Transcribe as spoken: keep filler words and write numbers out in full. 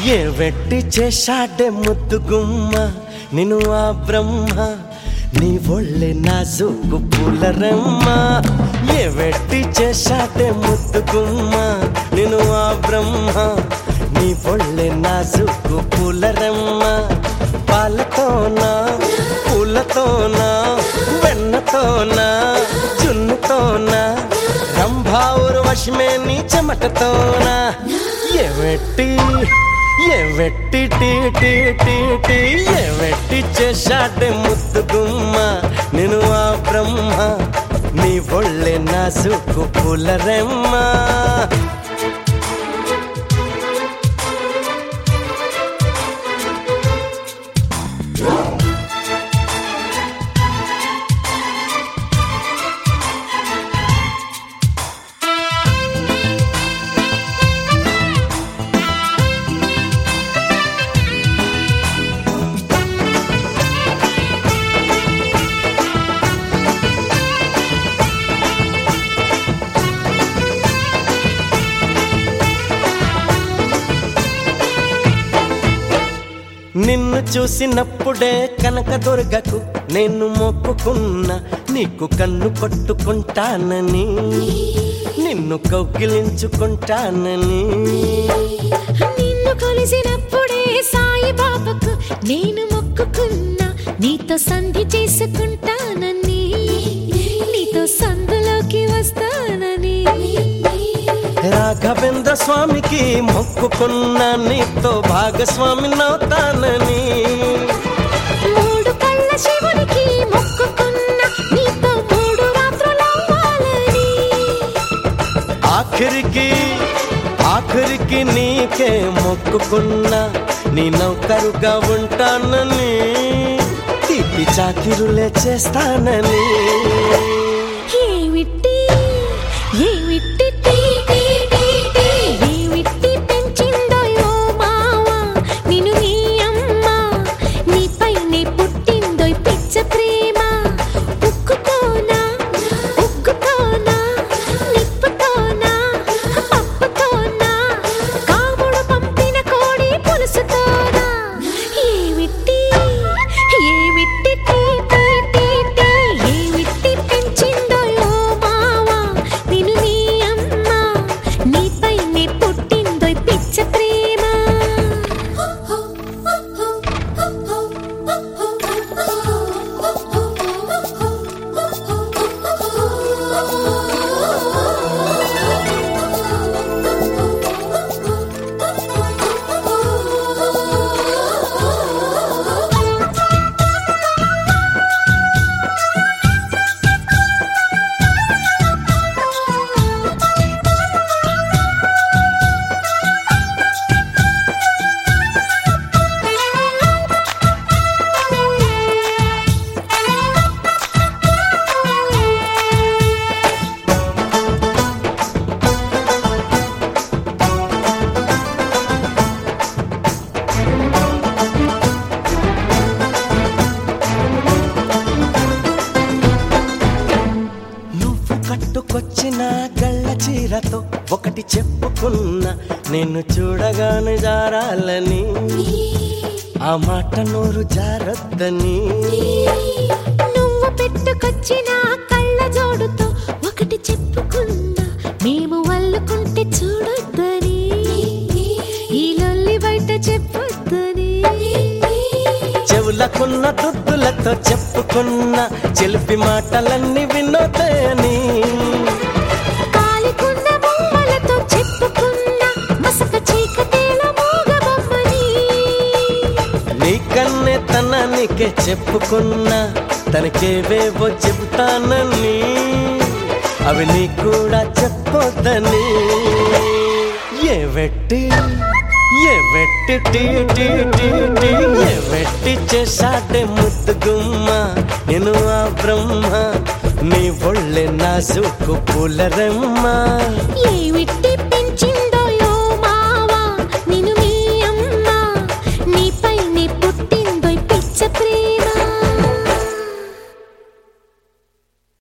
ఏ వెట్టి చేశాడే ముద్దు గుమ్మ నిన్ను ఆ బ్రహ్మ నీ ఒళ్ళే నాజుకు పూలరమ్మ. ఏ వెట్టి చేశాడే ముద్దు గుమ్మ నిన్ను ఆ బ్రహ్మ నీ ఒళ్ళే నాజుకు పూలరమ్మ. పాలతోనా పూలతోనా వెన్నతోనా చున్నుతోనా రంభా ఉర్వశమే నీ చెమటతోనా. ఏ వెట్టి ఏ వెట్టి టీ టీ టీ టీ ఏ వెట్టి చేశాడే ముద్దు గుమ్మ నిన్ను ఆ బ్రహ్మ నీ ఒళ్ళే నాజుకు పూలరమ్మ. నిన్ను చూసినప్పుడే కనకదుర్గకు నేను మొక్కుకున్నా నీకు కన్ను కొట్టుకుంటానని నిన్ను కౌగిలించుకుంటానని. నిన్ను కలిసినప్పుడే సాయిబాబాకు నేను మొక్కుకున్నా నీతో సంధి చేసుకుంటానని నీతో సందులోకి వస్తానని. రాఘవేంద్ర స్వామికి మొక్కుకున్నా నీతో భాగస్వామి నవుతానని. మూడు కళ్ళ శివునికి మొక్కుకున్నా నీతో మూడు రాత్రులవ్వాలని. ఆఖరికి ఆఖరికి నీకే మొక్కుకున్నా నీ నౌకరుగా ఉంటానని తీపి చాకిరులే చేస్తానని. ఏమిటి ఏమిటి టీ టీ టీ టీ ఏమిటి పెంచిందో యో మావా నిన్ను నీ అమ్మ నీపైనే పుట్టిందో పిచ్చ ప్రేమ. ఉక్కుతోనా ఉక్కుతోనా నిప్పుతోనా పప్పుతోనా కాముడు పంపిన కోడి పులుసుతోనా. ఏమిటి ఏమిటి టీ టీ టీ టీ ఏమిటి పెంచిందో యో మావా నిన్ను నీ అమ్మ నీపైనే పుట్టిందో పిచ్చ ప్రేమ. కట్టుకొచ్చిన గళ్ళ చీరతో ఒకటి చెప్పుకున్నా నేను చూడగానే జారాలని ఆ మాట నోరు జారొద్దని. నువ్వు పెట్టుకొచ్చిన కళ్ళ జోడుతో ఒకటి చెప్పుకున్నా మేము వల్లుకుంటే చూడొద్దని ఈ లొల్లి బయట చెప్పొద్దని. చెవులకున్న దుద్దులతో చెప్పుకున్న చెలిపి మాటలన్నీ వినోదయని. కాలికున్న బొమ్మలతో చెప్పుకున్న మసక చీకటేల మూగబొమ్మని. నీకన్నే తనానికే చెప్పుకున్నా తనకేవేవో చెబుతానని అవి నీ కూడా చెప్పొద్దని. ఏ వెట్టి ఏ వెట్టి టీ టీ టీ టీ ఏ వెట్టి చేశాడే ముద్దు గుమ్మ నేను ఆ బ్రహ్మ నీ ఒళ్ళే నాజుకు పూలరమ్మ. ఏమిటి పెంచిందో యో మావా నిన్ను నీ అమ్మ నీపైనే పుట్టి